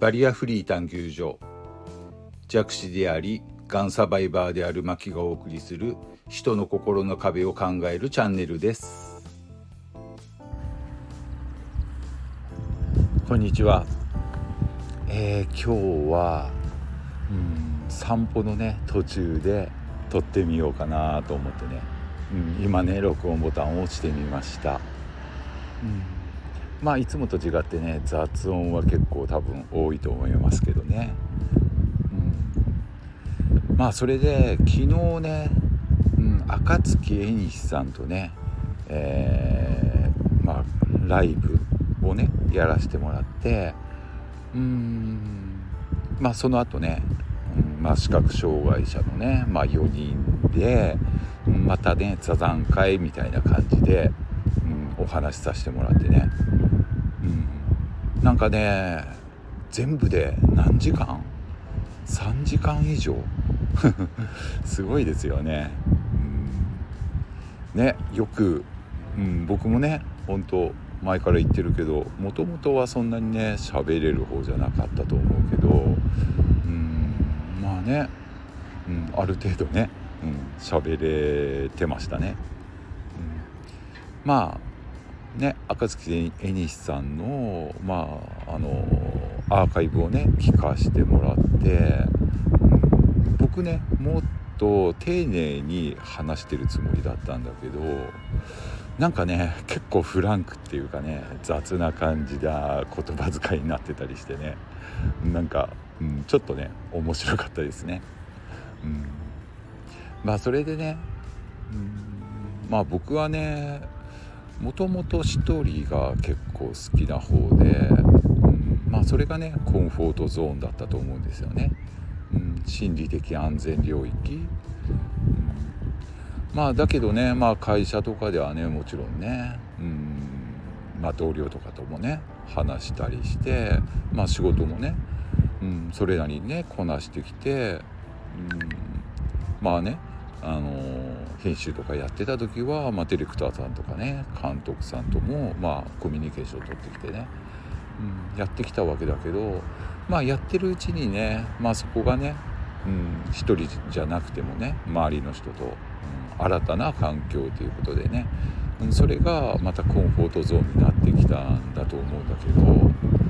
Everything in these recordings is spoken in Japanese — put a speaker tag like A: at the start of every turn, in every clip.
A: バリアフリー探求所、弱視でありがんサバイバーであるマキがお送りする人の心の壁を考えるチャンネルです。こんにちは。今日は散歩のね途中で撮ってみようかなと思ってね、今ね録音ボタンを押してみました。いつもと違ってね雑音は結構多分多いと思いますけどね。それで昨日ね、赤月恵西さんとね、ライブをねやらせてもらって、その後ね、視覚障害者のね、4人でまたね座談会みたいな感じで、お話しさせてもらってね、なんかね全部で何時間3時間以上すごいですよね。よく、僕もね本当前から言ってるけど、もともとはそんなにね喋れる方じゃなかったと思うけど、ある程度ね喋れてましたね。赤月恵西さんのアーカイブをね聞かせてもらって、僕ねもっと丁寧に話してるつもりだったんだけど、なんかね結構フランクっていうかね雑な感じだ言葉遣いになってたりしてね、ちょっとね面白かったですね。それでね、僕はねもともと一人が結構好きな方で、それがねコンフォートゾーンだったと思うんですよね。心理的安全領域、だけどね会社とかではねもちろんね、同僚とかともね話したりして、仕事もね、それなりにねこなしてきて、編集とかやってた時は、ディレクターさんとかね監督さんともコミュニケーションを取ってきてね、やってきたわけだけど、やってるうちにね、そこがね、一人じゃなくてもね周りの人と、新たな環境ということでね、それがまたコンフォートゾーンになってきたんだと思うんだけど、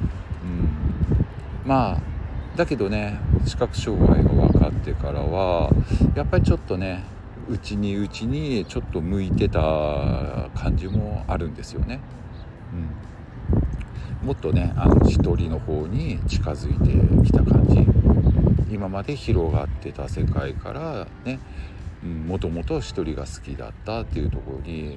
A: だけどね視覚障害が分かってからはやっぱりちょっとねうちにちょっと向いてた感じもあるんですよね。もっとね一人の方に近づいてきた感じ、今まで広がってた世界からね、もともと一人が好きだったっていうところに、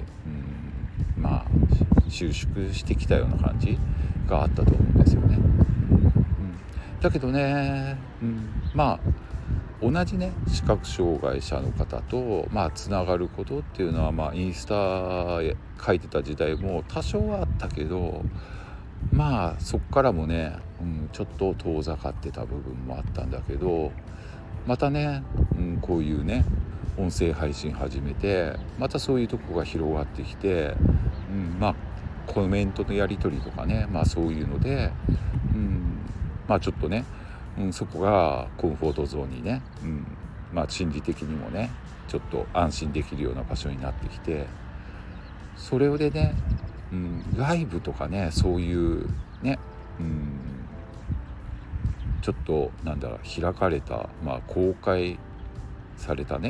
A: 収縮してきたような感じがあったと思うんですよね。だけどね、同じね視覚障害者の方とつながることっていうのは、インスタ書いてた時代も多少はあったけど、そっからもね、ちょっと遠ざかってた部分もあったんだけど、またね、こういうね音声配信始めてまたそういうとこが広がってきて、コメントのやり取りとかね、そういうので、ちょっとね、そこがコンフォートゾーンにね、心理的にもねちょっと安心できるような場所になってきて、それでね、ライブとかねそういうね、ちょっと開かれた、公開されたね、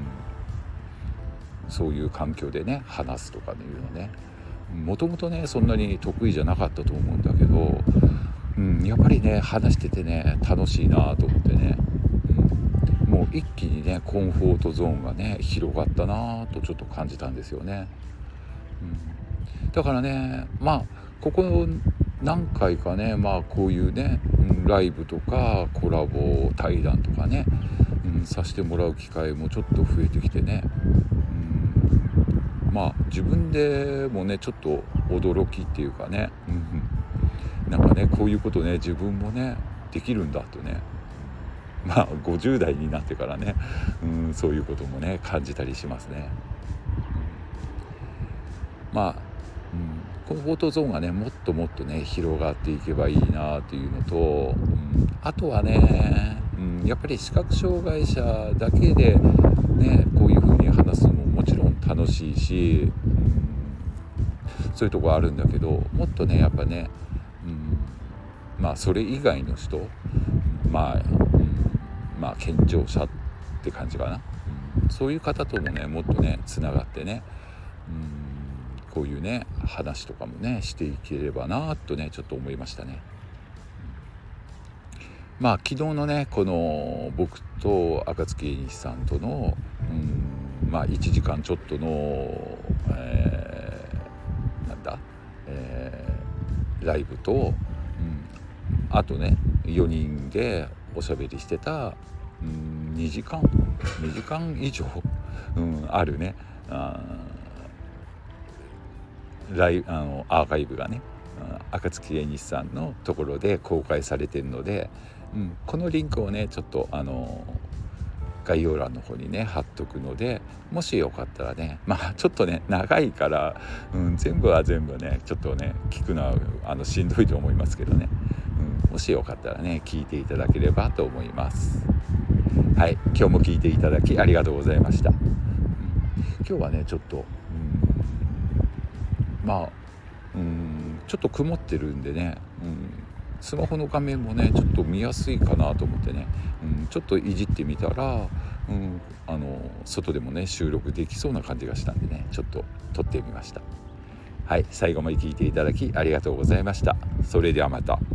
A: そういう環境でね話すとかいうのね、もともとねそんなに得意じゃなかったと思うんだけど、やっぱりね話しててね楽しいなと思ってね、もう一気にねコンフォートゾーンがね広がったなとちょっと感じたんですよね。だからねここ何回かねこういうね、ライブとかコラボ対談とかね、させてもらう機会もちょっと増えてきてね、自分でもねちょっと驚きっていうかね、こういうことね自分もねできるんだとね、50代になってからね、そういうこともね感じたりしますね。 コンフォートゾーンがねもっともっとね広がっていけばいいなっていうのと、あとはね、やっぱり視覚障害者だけでねこういう風に話すのももちろん楽しいし、そういうとこあるんだけど、もっとねやっぱね、それ以外の人、健常者って感じかな、そういう方ともねもっとねつながってね、こういうね話とかもねしていければなとねちょっと思いましたね。昨日のねこの僕と暁英西さんとの1時間ちょっとの、ライブと、あとね4人でおしゃべりしてた、2時間以上、あるねアーカイブがね暁英西さんのところで公開されているので、このリンクをねちょっと概要欄の方にね貼っとくので、もしよかったらねちょっとね長いから、全部は全部ねちょっとね聞くのはしんどいと思いますけどね、もしよかったらね聞いていただければと思います。はい、今日も聞いていただきありがとうございました。今日はねちょっとちょっと曇ってるんでね、スマホの画面もねちょっと見やすいかなと思ってね、ちょっといじってみたら、外でもね収録できそうな感じがしたんでねちょっと撮ってみました。はい、最後まで聞いていただきありがとうございました。それではまた。